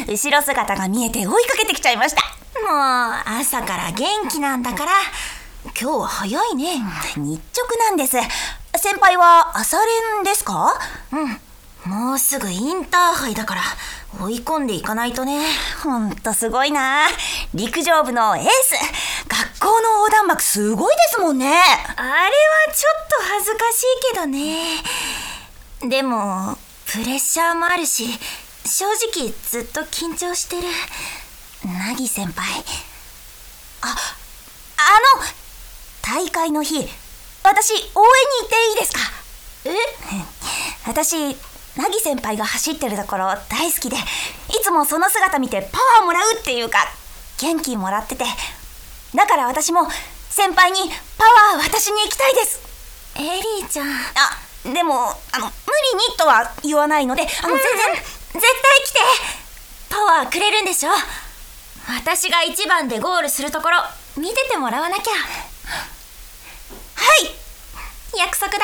後ろ姿が見えて追いかけてきちゃいました。 もう朝から元気なんだから。今日は早いね。 日直なんです。先輩は朝練ですか？ もうすぐインターハイだから追い込んでいかないとね。 ほんとすごいな。陸上部のエース。学校の横断幕すごいですもんね。 あれはちょっと恥ずかしいけどね。でもプレッシャーもあるし、正直ずっと緊張してる。凪先輩。 大会の日、私応援に行っていいですか？私、凪先輩が走ってるところ大好きで、いつもその姿見てパワーもらうっていうか、元気もらってて、だから私も先輩にパワー渡しに行きたいです。 エリーちゃん。 でも無理にとは言わないので、 絶対来て。パワーくれるんでしょ。私が一番でゴールするところ見ててもらわなきゃ。 はい、 約束だよ。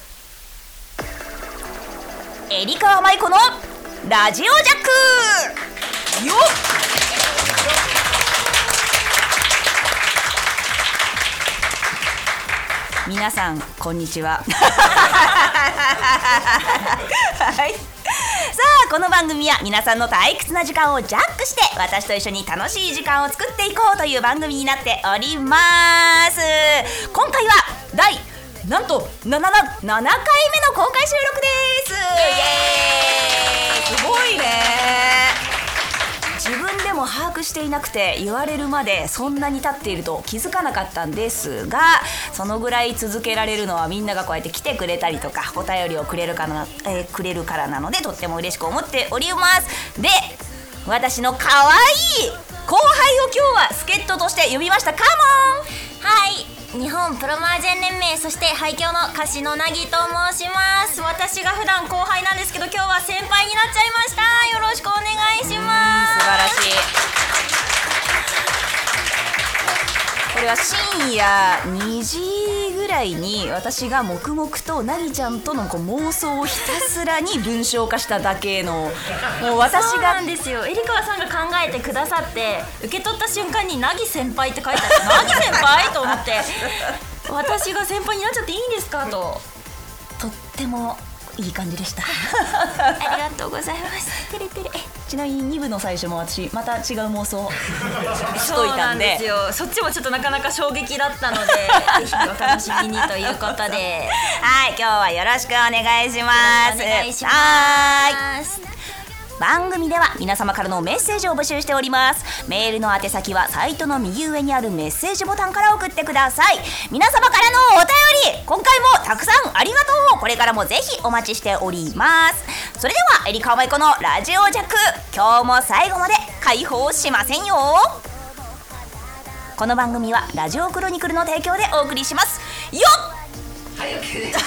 エリカワマイコのラジオジャックよっ。皆さんこんにちははい、さあこの番組は皆さんの退屈な時間をジャックして、私と一緒に楽しい時間を作っていこうという番組になっております。今回はなんと7回目の公開収録です。イエーイ。すごいね。自分でも把握していなくて、言われるまでそんなに経っていると気づかなかったんですが、そのぐらい続けられるのはみんながこうやって来てくれたりとかお便りをくれるからなので、とっても嬉しく思っております。で、私の可愛い後輩を今日は助っ人として呼びました。カモン。 はい、日本プロマージェン連盟、そして廃墟の歌手の凪と申します。私が普段後輩なんですけど、今日は先輩になっちゃいました。よろしくお願いします。 素晴らしい。これは深夜2時ぐらいに私が黙々と凪ちゃんとの妄想をひたすらに文章化しただけの、もう私が。 そうなんですよ。エリカワさんが考えてくださって、受け取った瞬間に凪先輩って書いてあって、凪先輩と思って、私が先輩になっちゃっていいんですかと。 とってもいい感じでしたありがとうございます。てれてれ。 ちなみに2部の最初も私また違う妄想しといたんで。 そうなんですよ。そっちもちょっとなかなか衝撃だったのでぜひお楽しみにということではい、今日はよろしくお願いします。 お願いします。 番組では皆様からのメッセージを募集しております。メールの宛先はサイトの右上にあるメッセージボタンから送ってください。皆様からのお便り、今回もたくさんありがとう。これからもぜひお待ちしております。それではエリカワマイコのラジオジャック、今日も最後まで解放しませんよ。この番組はラジオクロニクルの提供でお送りしますよっ。はい、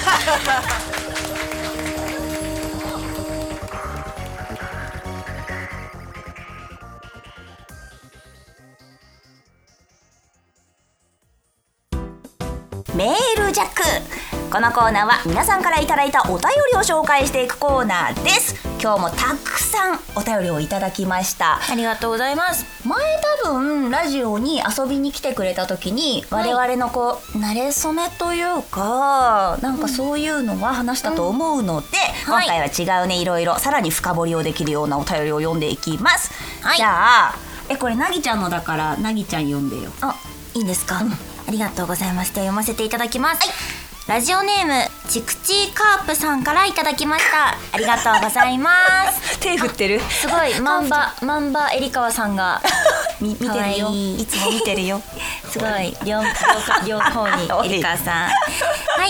メールジャック。このコーナーは皆さんからいただいたお便りを紹介していくコーナーです。今日もたくさんお便りをいただきました。 ありがとうございます。 前多分ラジオに遊びに来てくれた時に、我々の慣れ初めというか、なんかそういうのは話したと思うので、今回は違うね、いろいろさらに深掘りをできるようなお便りを読んでいきます。じゃあこれ凪ちゃんのだから凪ちゃん読んでよ。 いいんですか？ありがとうございます。では読ませていただきます。ラジオネームチクチーカープさんからいただきました。ありがとうございます手振ってる。 すごいマンバエリカワさんが見てるよ。いつも見てるよすごい両方にエリカワさんはい、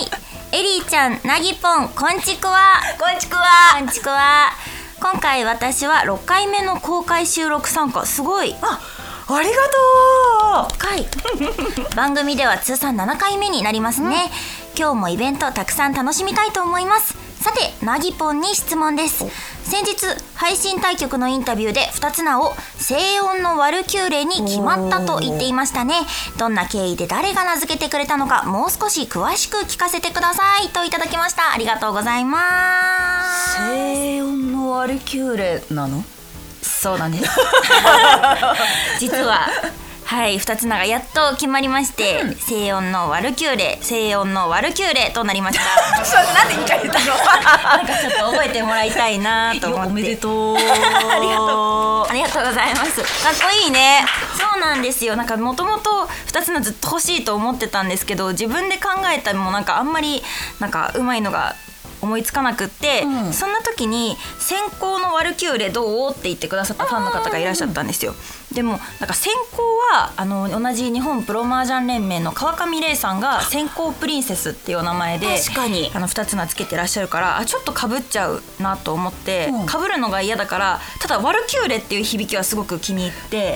エリーちゃん、ナギポン、こんちくわ。 こんちくわ。 こんちくわ。今回私は6回目の公開収録参加。すごい。 ありがとう。 回番組では通算7回目になりますね。今日もイベントたくさん楽しみたいと思います。さて、ナギポンに質問です。先日配信対局のインタビューで2つ名を静音のワルキューレに決まったと言っていましたね。どんな経緯で誰が名付けてくれたのか、もう少し詳しく聞かせてくださいといただきました。ありがとうございます。 静音のワルキューレなの？ そうなんです実ははい2つ名がやっと決まりまして、静音のワルキューレ、静音のワルキューレとなりましたそれなんで2回言ったのなんかちょっと覚えてもらいたいなと思っておめでとうありがとうございます。 かっこいいね。 そうなんですよ。なんかもともと2つのずっと欲しいと思ってたんですけど、自分で考えたのもなんかあんまりなんかうまいのが思いつかなくって、そんな時に先行のワルキューレどうって言ってくださったファンの方がいらっしゃったんですよ。でもなんか先行は同じ日本プロ麻雀連盟の川上玲さんが先行プリンセスっていうお名前で確かに 2つ名つけてらっしゃるから、ちょっと被っちゃうなと思って被るのが嫌だから、ただワルキューレっていう響きはすごく気に入って。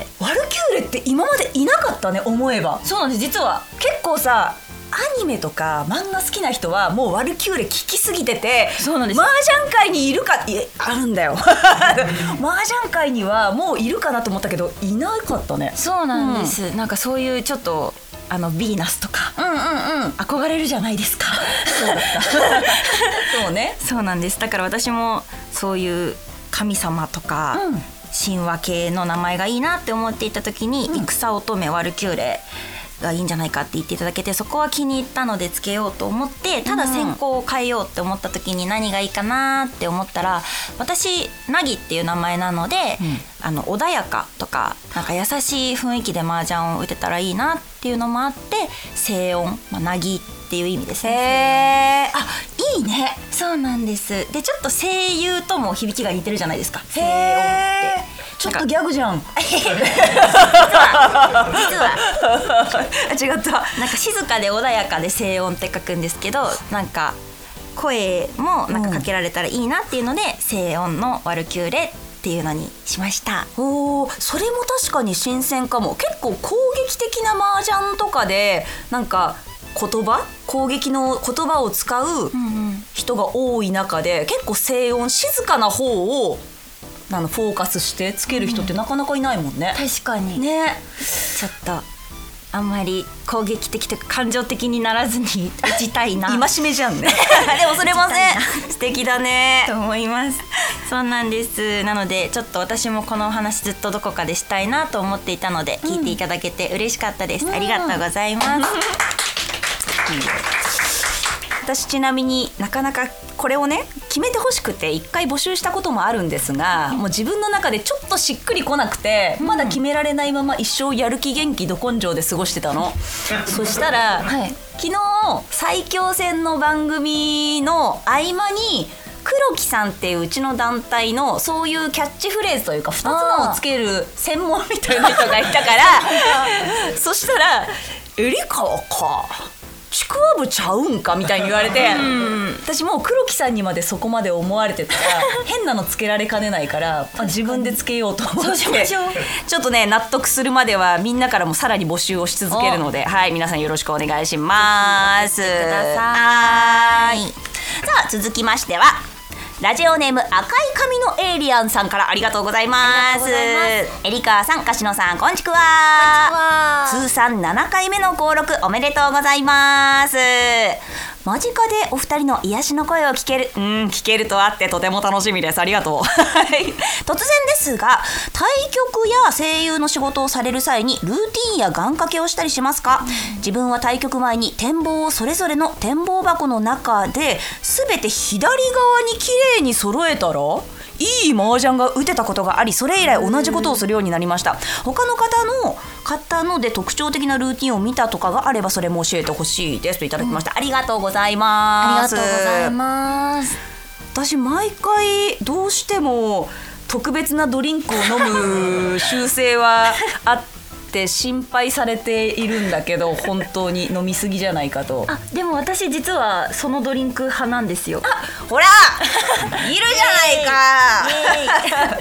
ワルキューレって今までいなかったね、思えば。 そうなんです。実は結構さアニメとか漫画好きな人はもうワルキューレ聞きすぎてて、 そうなんです。 麻雀界にいるかあるんだよ麻雀界にはもういるかなと思ったけどいなかったね。 そうなんです、なんかそういうちょっとヴィーナスとか、憧れるじゃないですかそうだったそうね。 そうなんです。だから私もそういう神様とか、神話系の名前がいいなって思っていた時に、戦乙女ワルキューレがいいんじゃないかって言っていただけて、そこは気に入ったのでつけようと思って、ただ先行を変えようって思った時に何がいいかなって思ったら、私ナギっていう名前なので、穏やかとかなんか優しい雰囲気で麻雀を打てたらいいなっていうのもあって、静音、ナギっていう意味ですね。 あ、いいね。 そうなんです。でちょっと声優とも響きが似てるじゃないですか、静音へって。 ちょっとギャグじゃん実は違った。 なんか静かで穏やかで静音って書くんですけど、なんか声もなんかかけられたらいいなっていうので、静音のワルキューレっていうのにしました。 おー、それも確かに新鮮かも。結構攻撃的な麻雀とかでなんか攻撃の言葉を使う人が多い中で、結構静音静かな方をフォーカスしてつける人ってなかなかいないもんね。 確かにね。 ちょっとあんまり攻撃的というか感情的にならずに打ちたいな戒めじゃんねでもそれもね素敵だねと思います。そうなんです。なのでちょっと私もこのお話ずっとどこかでしたいなと思っていたので、聞いていただけて嬉しかったです、ありがとうございます私ちなみになかなかこれをね決めてほしくて1回募集したこともあるんですが、もう自分の中でちょっとしっくりこなくて、まだ決められないまま一生やる気元気ど根性で過ごしてたのそしたら、昨日最強戦の番組の合間に黒木さんっていううちの団体のそういうキャッチフレーズというか2つのをつける専門みたいな人がいたからそしたらエリカはかちくわぶちゃうんかみたいに言われて、私もう黒木さんにまでそこまで思われてたら変なのつけられかねないから、自分でつけようと思ってちょっとね納得するまではみんなからもさらに募集をし続けるので、はい、皆さんよろしくお願いします。はい。さあ続きましてはラジオネーム赤い髪のエイリアンさんからありがとうございます。エリカーさん、柏野さん、こんちくわ。通算7回目の登録おめでとうございます。間近でお二人の癒しの声を聞けるとあってとても楽しみです。ありがとう突然ですが、対局や声優の仕事をされる際にルーティンや願掛けをしたりしますか？自分は対局前に展望をそれぞれの展望箱の中で全て左側にきれいに揃えたらいい麻雀が打てたことがあり、それ以来同じことをするようになりました。他の方ので特徴的なルーティンを見たとかがあればそれも教えてほしいですといただきました、ありがとうございます。 ありがとうございます。 私毎回どうしても特別なドリンクを飲む習性はあって心配されているんだけど、本当に飲みすぎじゃないかと。 でも私実はそのドリンク派なんですよ。 ほらいるじゃないか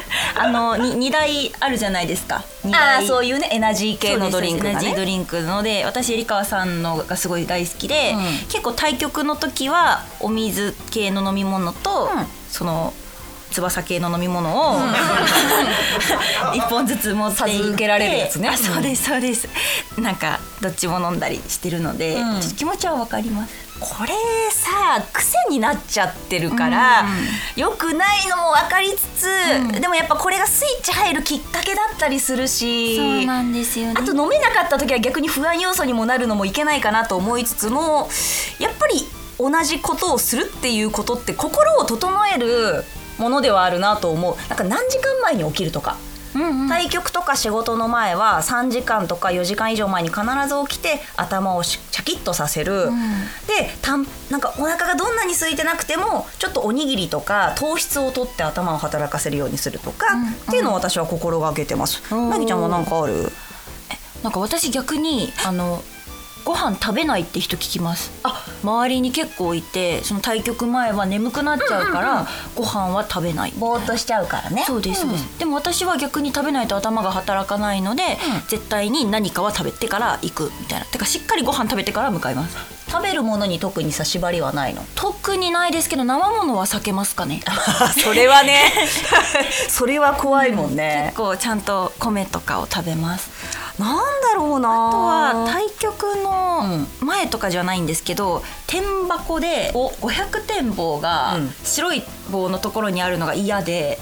2台あるじゃないですか。 そういうねエナジー系のドリンクがね。 エナジードリンクので、私エリカワさんのがすごい大好きで、結構対局の時はお水系の飲み物と、その翼系の飲み物を1本ずつ持っていって授けられるやつね。 そうですそうです。なんかどっちも飲んだりしてるので、ちょっと気持ちはわかります。 これさ癖になっちゃってるから、良くないのも分かりつつ、でもやっぱこれがスイッチ入るきっかけだったりするし、 そうなんですよね。 あと飲めなかった時は逆に不安要素にもなるのもいけないかなと思いつつも、やっぱり同じことをするっていうことって心を整えるものではあるなと思う。なんか何時間前に起きるとか、対局とか仕事の前は3時間とか4時間以上前に必ず起きて頭をシャキッとさせる、でなんかお腹がどんなに空いてなくてもちょっとおにぎりとか糖質を取って頭を働かせるようにするとか、っていうのを私は心がけてます。なぎちゃんは何かある？ なんか私逆にご飯食べないって人聞きます。周りに結構いて、その対局前は眠くなっちゃうから、ご飯は食べない。 ぼーっとしちゃうからね。 そうです、そうです。でも私は逆に食べないと頭が働かないので、絶対に何かは食べてから行くみたいな。てかしっかりご飯食べてから向かいます。 食べるものに特に縛りはないの？ 特にないですけど、生ものは避けますかね。 それはねそれは怖いもんね。 結構ちゃんと米とかを食べます。 なんだろうな。 あとは対局の前とかじゃないんですけど、天箱で500点棒が白い棒のところにあるのが嫌で、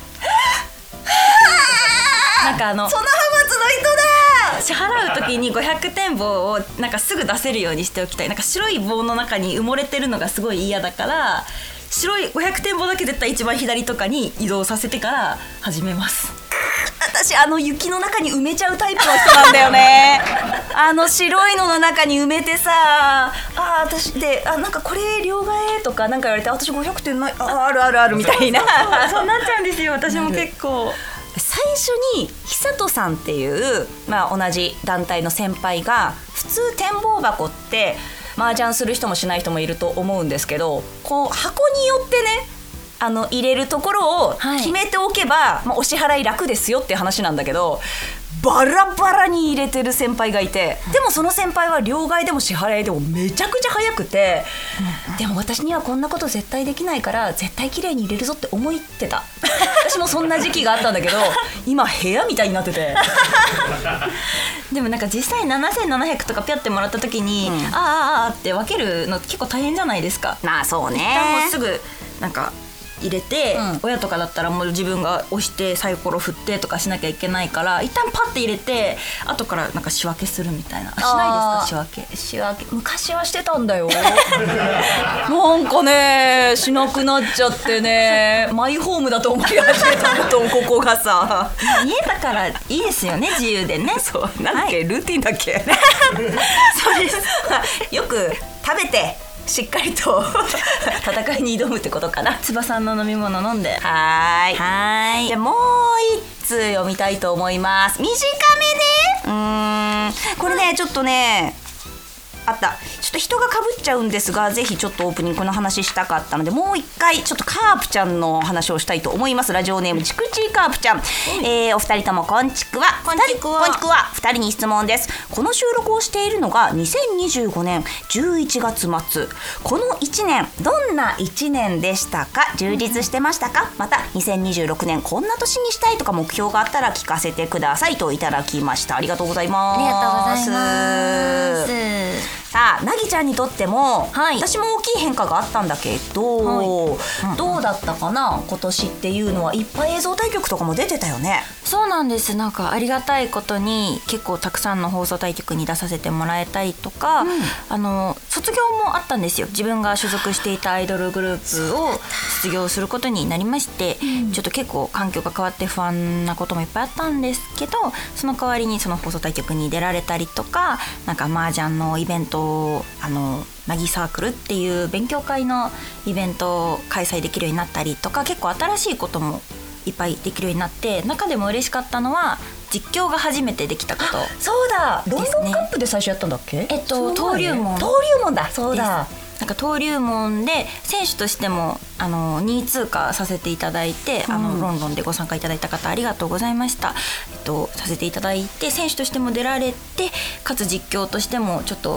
なんかその派閥の人だ。 支払う時に500点棒をなんかすぐ出せるようにしておきたい。なんか白い棒の中に埋もれてるのがすごい嫌だから、白い500点棒だけ絶対一番左とかに移動させてから始めます。 私雪の中に埋めちゃうタイプの人なんだよね白いのの中に埋めてさ、私でなんかこれ両替とかなんか言われて、私500点ない、あるあるあるみたいなそうなっちゃうんですよ。私も結構最初に久人さんっていう、同じ団体の先輩が、普通展望箱って麻雀する人もしない人もいると思うんですけど、こう箱によってね入れるところを決めておけば、お支払い楽ですよっていう話なんだけど、バラバラに入れてる先輩がいて、でもその先輩は両替でも支払いでもめちゃくちゃ早くて、でも私にはこんなこと絶対できないから絶対綺麗に入れるぞって思ってた私もそんな時期があったんだけど今部屋みたいになっててでもなんか実際7700とかピャってもらった時に、って分けるの結構大変じゃないですか。 そうね。 一旦もうすぐなんか入れて、親とかだったらもう自分が押してサイコロ振ってとかしなきゃいけないから、一旦パッて入れて後からなんか仕分けするみたいな。しないですか？仕分け昔はしてたんだよなんかねしなくなっちゃってねマイホームだと思い始めたのとここがさ家だからいいですよね、自由でね。 そうなんだっけ、ルーティンだっけそうですよく食べてしっかりと戦いに挑むってことかな。 翼さんの飲み物飲んで。 はい。じゃあもう一通読みたいと思います。短めでこれねちょっとねあった。ちょっと人が被っちゃうんですが、ぜひちょっとオープニングこの話したかったので、もう一回ちょっとカープちゃんの話をしたいと思います。ラジオネームチクチーカープちゃん、お二人ともこんちくわ。二人に質問です。この収録をしているのが2025年11月末。この1年どんな1年でしたか？充実してましたか？また2026年こんな年にしたいとか目標があったら聞かせてくださいといただきました。ありがとうございます。 ありがとうございます。 さあなぎちゃんにとっても、私も大きい変化があったんだけど、どうだったかな今年っていうのは。いっぱい映像対局とかも出てたよね。 そうなんです。なんかありがたいことに結構たくさんの放送対局に出させてもらえたりとか、卒業もあったんですよ。自分が所属していたアイドルグループを卒業することになりまして、ちょっと結構環境が変わって不安なこともいっぱいあったんですけど、その代わりにその放送対局に出られたりとか、なんか麻雀のイベントなぎサークルっていう勉強会のイベントを開催できるようになったりとか、結構新しいこともいっぱいできるようになって、中でも嬉しかったのは実況が初めてできたこと。 そうだ、ロンドンカップで最初やったんだっけ？ 登竜門だ。そうだ。 なんか登竜門で選手としても2位通過させていただいて、ロンドンでご参加いただいた方ありがとうございました。させていただいて、選手としても出られて、かつ実況としてもちょっと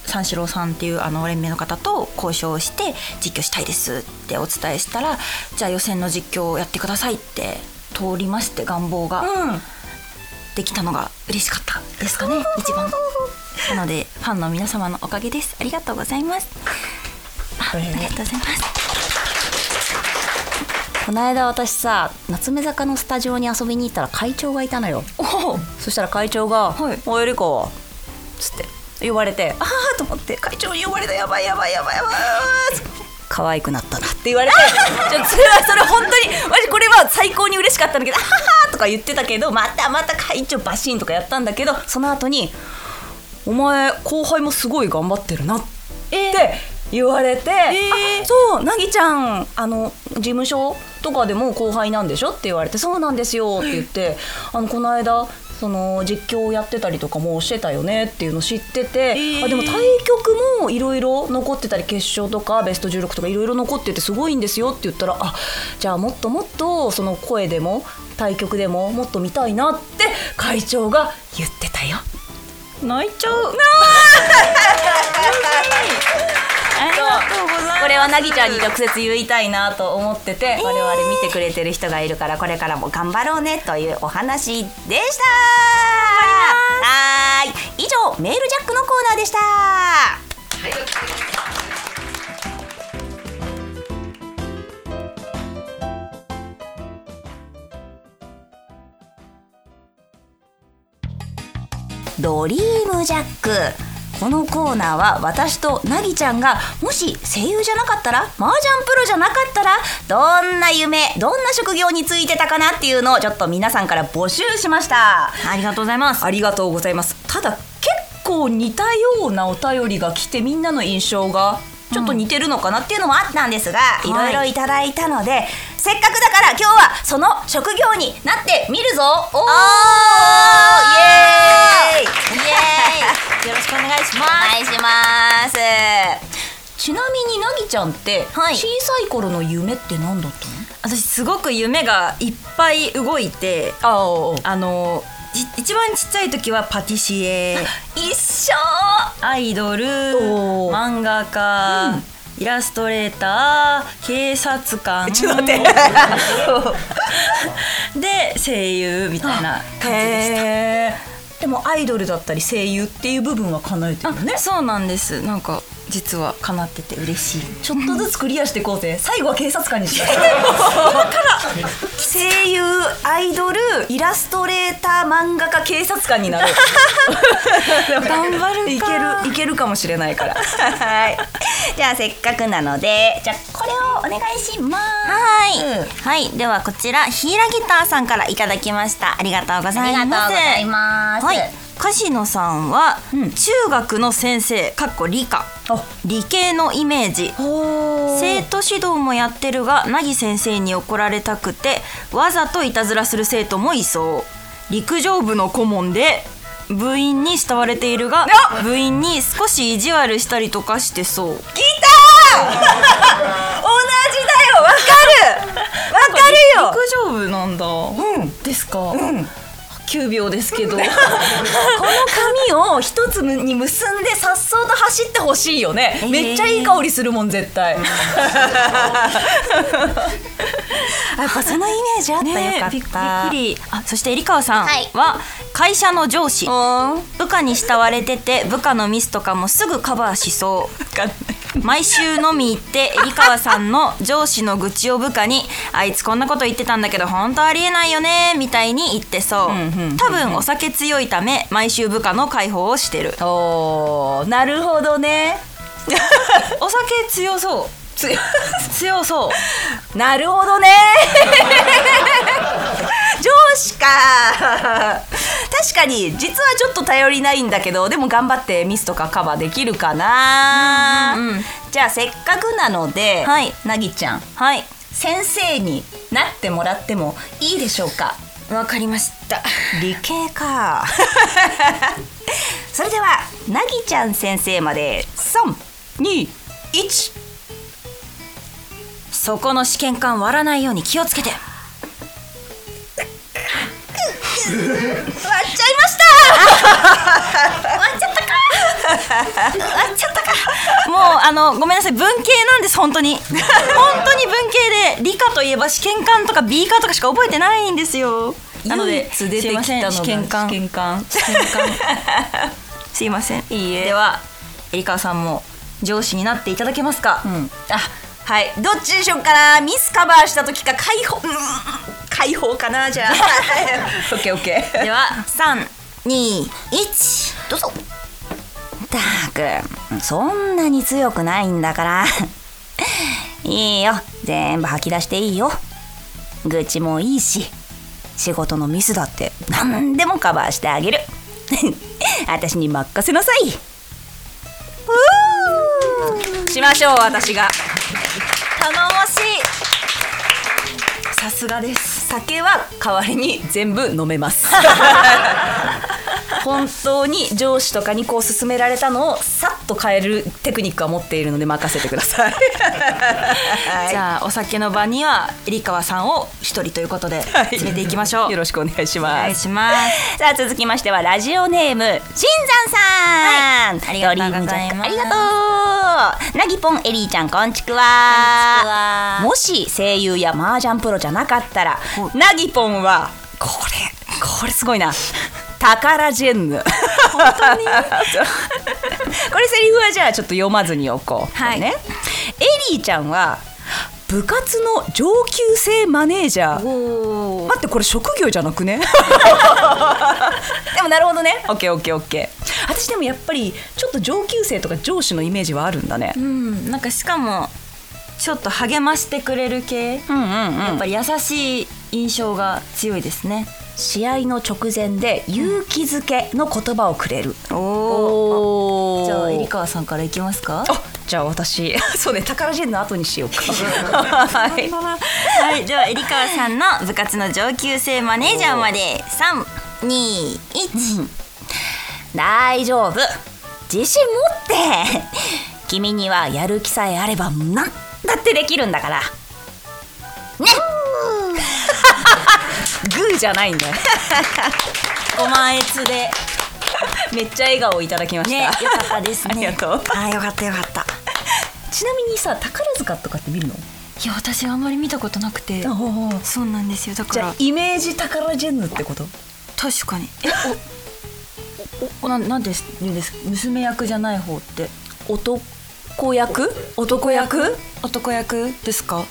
三四郎さんっていう連盟の方と交渉して実況したいですってお伝えしたら、じゃあ予選の実況をやってくださいって通りまして、願望が、できたのが嬉しかったですかね、一番。なのでファンの皆様のおかげです。ありがとうございます。ありがとうございます。 この間私さ、夏目坂のスタジオに遊びに行ったら会長がいたのよ。そしたら会長が「おいエリコ」つって呼ばれて、ああと思って、会長に呼ばれた、やばい可愛くなったなって言われてそれ本当にマジこれは最高に嬉しかったんだけど、あははとか言ってたけど、また会長バシンとかやったんだけど、その後にお前後輩もすごい頑張ってるなって言われて、あ、そう、なぎちゃん事務所とかでも後輩なんでしょって言われて、そうなんですよって言って、この間その実況をやってたりとかもしてたよねっていうのを知ってて、でも対局もいろいろ残ってたり、決勝とかベスト16とかいろいろ残っててすごいんですよって言ったら、あ、じゃあもっともっとその声でも対局でももっと見たいなって会長が言ってたよ。 泣いちゃう。 これはなぎちゃんに直接言いたいなと思ってて、我々見てくれてる人がいるから、これからも頑張ろうねというお話でした。はい、以上メールジャックのコーナーでした。ドリームジャック。このコーナーは私となぎちゃんが、もし声優じゃなかったら、麻雀プロじゃなかったら、どんな夢、どんな職業についてたかなっていうのをちょっと皆さんから募集しました。 ありがとうございます。 ありがとうございます。ただ結構似たようなお便りが来て、みんなの印象がちょっと似てるのかなっていうのもあったんですが、いろいろいただいたので、せっかくだから今日はその職業になってみるぞ。おー、イエーイよろしくお願いします。 お願いします。ちなみになぎちゃんって、小さい頃の夢って何だったの？ 私すごく夢がいっぱい動いて、一番ちっちゃい時はパティシエ、 一緒、 アイドル、漫画家、イラストレーター、警察官、 ちょっと待ってで声優みたいな感じでした。 でもアイドルだったり声優っていう部分は叶えてるよね。 そうなんです。なんか実は叶ってて嬉しい。 ちょっとずつクリアしていこうぜ。最後は警察官にしたい声優、アイドル、イラストレーター、漫画家、警察官になる頑張るか。 いけるかもしれないからはい、じゃあせっかくなので、じゃあこれをお願いします。 はい、ではこちらヒーラギターさんからいただきました。ありがとうございます。 ありがとうございます。 はい、樫野さんは、中学の先生理科、理系のイメージ。生徒指導もやってるが、凪先生に怒られたくてわざといたずらする生徒もいそう。陸上部の顧問で部員に慕われているが、部員に少し意地悪したりとかしてそう。 ギター同じだよ。わかるよ。 陸上部なんだ、ですか、9秒ですけどこの髪を一つに結んでさっそうと走ってほしいよね。めっちゃいい香りするもん絶対やっぱそのイメージあった、よかった。 びっくり。そして入川さんは会社の上司、部下に慕われてて、部下のミスとかもすぐカバーしそう。毎週飲み行って入川さんの上司の愚痴を部下に、あいつこんなこと言ってたんだけど本当ありえないよねみたいに言ってそう。多分お酒強いため毎週部下の解放をしてる。 なるほどねお酒強そう。強そう。 なるほどね上司か確かに実はちょっと頼りないんだけど、でも頑張ってミスとかカバーできるかな。じゃあせっかくなので、なぎちゃん、先生になってもらってもいいでしょうか。 わかりました。 理系かそれではなぎちゃん先生まで3、2、1。 そこの試験管割らないように気をつけて。 割っちゃいました割っちゃったかちゃったか。もうごめんなさい、文系なんです本当に。本当に文系で理科といえば試験管とかビーカーとかしか覚えてないんですよ。なので出てきたのが試験管すいません。 いいえ。 ではエリカさんも上司になっていただけますか。 はい、どっちでしょうかな。ミスカバーした時か解放かな。じゃあオッケーオッケー。 では3、2、1どうぞ。 たくそんなに強くないんだからいいよ、全部吐き出していいよ。愚痴もいいし、仕事のミスだって何でもカバーしてあげる私に任せなさい。しましょう。私が頼もしい。さすがです。 酒は代わりに全部飲めます本当に上司とかにこう勧められたのをさっと変えるテクニックは持っているので任せてくださいじゃあお酒の場にはエリカワさんを一人ということで連れていきましょう、 よろしくお願いします。 お願いします。 さあ続きましてはラジオネーム新山さん、 ありがとうございます。 ありがとう。なぎぽんエリーちゃんこんちくわ。もし声優や麻雀プロじゃなかったらなぎぽんはこれすごいな、タカラジェンヌ本当にこれセリフはじゃあちょっと読まずにおこう、 はいね。エリーちゃんは部活の上級生マネージャー。待って、これ職業じゃなくねでもなるほどね。オッケーオッケーオッケー。私でもやっぱりちょっと上級生とか上司のイメージはあるんだね。 なんかしかもちょっと励ましてくれる系、やっぱり優しい印象が強いですね。 試合の直前で勇気づけの言葉をくれる。 おじゃあエリカワさんからいきますか。 じゃあ私そうね、タカラジェンの後にしようかはい、 はい、ではエリカワさんの部活の上級生マネージャーまで3、2、1、 大丈夫、自信持って君にはやる気さえあれば何だってできるんだからねグーじゃないんだよご満悦でめっちゃ笑顔をいただきました、 ね、よかったですね。 ありがとう。 よかったよかった。 ちなみにさ、宝塚とかって見るの？ いや、私あんまり見たことなくて。そうなんですよ。だからじゃあイメージタカラジェンヌってこと？ 確かに。なんで言うんですか？娘役じゃない方って男役ですか？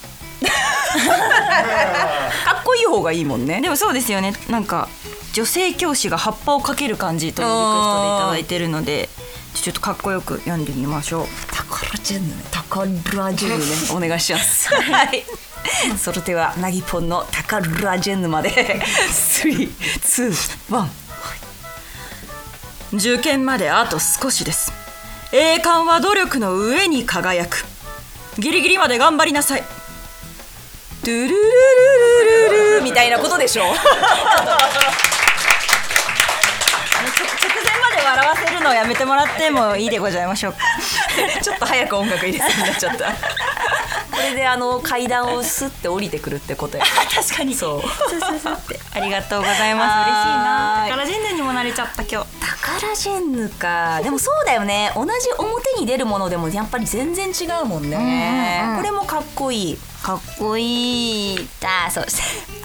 かっこいい方がいいもんね。 でもそうですよね。なんか女性教師が葉っぱをかける感じというリクエストでいただいてるので、ちょっとかっこよく読んでみましょう。 タカラジェンヌね、タカラジェンヌねお願いしますはいそれではなぎぽんのタカラジェンヌまで3、2、1。 受験まであと少しです。栄冠は努力の上に輝く。ギリギリまで頑張りなさい。 ドゥルルルルルルみたいなことでしょ直前まで笑わせるのをやめてもらってもいいでございましょうかちょっと早く音楽入れそうになっちゃったこれで階段をスッて降りてくるってことや確かにそうってありがとうございます。嬉しいな。タカラジェンヌにもなれちゃった今日。 タカラジェンヌか。でもそうだよね、同じ表に出るものでもやっぱり全然違うもんね、これもかっこいい。 かっこいい。 そうして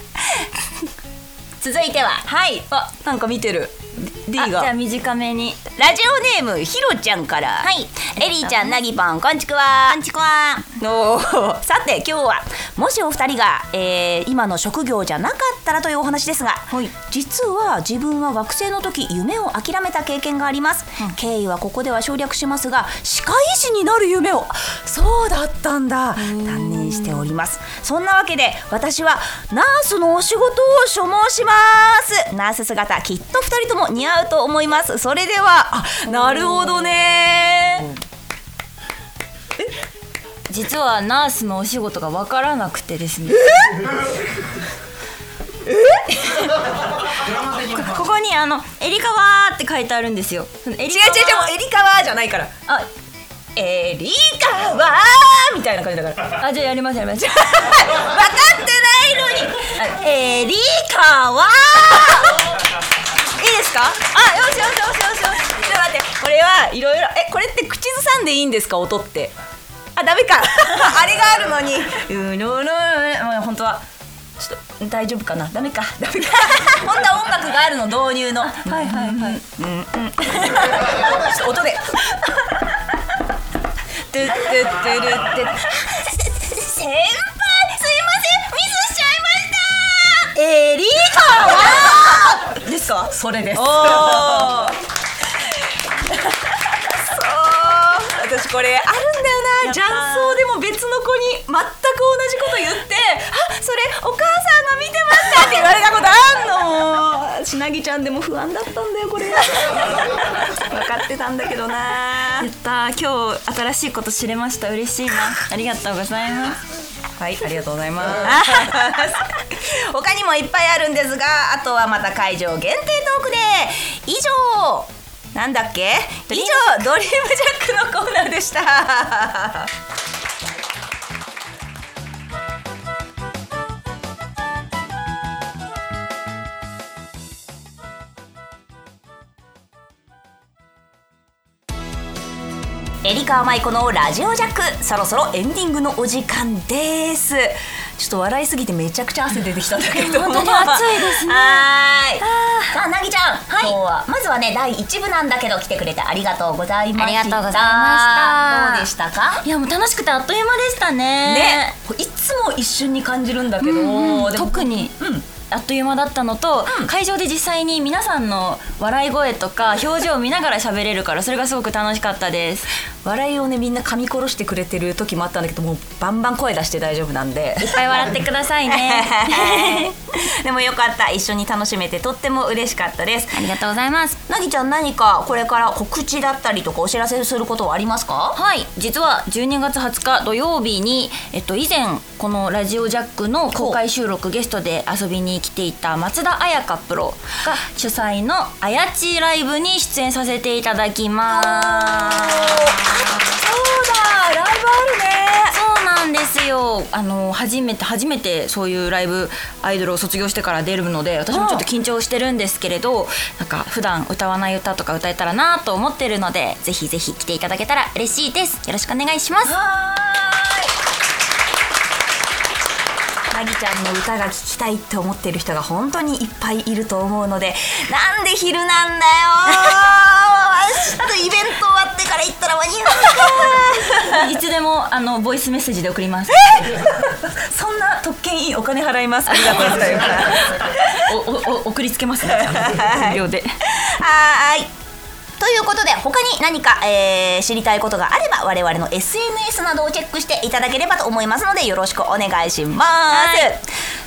続いては、なんか見てる D が。 じゃあ短めに。 ラジオネームひろちゃんから。エリーちゃん、なぎぱん、こんちくわ。 こんちくわ。 さて今日はもしお二人が、今の職業じゃなかったらというお話ですが、実は自分は学生の時夢を諦めた経験があります、経緯はここでは省略しますが、歯科医師になる夢を、そうだったんだ、断念しております。そんなわけで私はナースのお仕事を所望します。ナース姿きっと二人とも似合うと思います。それでは、なるほどね。 実はナースのお仕事が分からなくてですねここにエリカワーって書いてあるんですよ。 違うエリカワーじゃないから。エリカワーみたいな感じだから。 じゃあやります分かってないのにエリカワーいいですか？よしじゃあ待ってこれはいろいろこれって口ずさんでいいんですか音って。あ、ダメかあれがあるのに本当はちょっと大丈夫かな。ダメかこんな音楽があるの導入の。はいはいはい。音でトゥットゥットゥルットゥ。先輩すいません、ミスしちゃいました。エリカはですか。それです。私これあるんだよな。雀荘でも別の子に全く同じこと言って、あ、それお母さんが見てましたって言われたことあんの。しなぎちゃんでも不安だったんだよこれ。分かってたんだけどな。 やった、今日新しいこと知れました。嬉しいな。ありがとうございます。 はい、ありがとうございます。他にもいっぱいあるんですが、あとはまた会場限定トークで。以上、なんだっけ、以上ドリームジャックのコーナーでした。エリカーマイコのラジオジャック、そろそろエンディングのお時間です。ちょっと笑いすぎてめちゃくちゃ汗出てきたんだけど。 本当に暑いですね。 はい。さあ、なぎちゃん、今日はまずはね、第1部なんだけど来てくれてありがとうございました。 ありがとうございました。 どうでしたか？ いや、もう楽しくてあっという間でしたね。 ね、いつも一瞬に感じるんだけど、 特に、あっという間だったのと、会場で実際に皆さんの笑い声とか表情を見ながら喋れるから、それがすごく楽しかったです。 笑いをね、みんな噛み殺してくれてる時もあったんだけど、もうバンバン声出して大丈夫なんで、 いっぱい笑ってくださいね。 でもよかった、一緒に楽しめてとっても嬉しかったです。 ありがとうございます。 なぎちゃん、何かこれから告知だったりとかお知らせすることはありますか？ はい、実は12月20日土曜日に、以前このラジオジャックの公開収録ゲストで遊びに来ていた松田彩香プロが主催のあやちライブに出演させていただきます。 そうだ、ライブあるね。 そうなんですよ。初めてそういうライブ、アイドルを卒業してから出るので、私もちょっと緊張してるんですけれど、なんか普段歌わない歌とか歌えたらなと思ってるので、ぜひぜひ来ていただけたら嬉しいです。よろしくお願いします。 なぎちゃんの歌が聴きたいって思ってる人が本当にいっぱいいると思うので、なんで昼なんだよあとイベント終わってから行ったら間に合うのか。 いつでもボイスメッセージで送ります。 そんな特権いい、お金払います。ありがとうございます。 送りつけますね。無料で。 はい。ということで、他に何か、知りたいことがあれば我々の SNS などをチェックしていただければと思いますので、よろしくお願いします。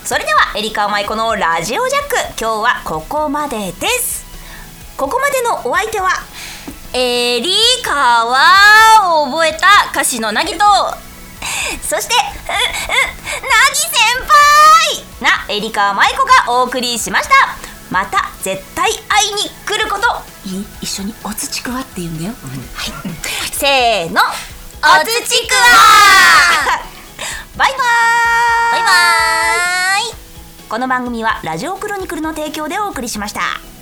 それではエリカマイコのラジオジャック、今日はここまでです。ここまでのお相手はエリカは覚えた歌詞のなぎと、 そしてなぎ先輩なエリカマイコがお送りしました。また絶対会いに来ること。いい？一緒におつちくわって言うんだよ、はい、せーの、おつちくわバイバーイ。バイバーイ。この番組はラジオクロニクルの提供でお送りしました。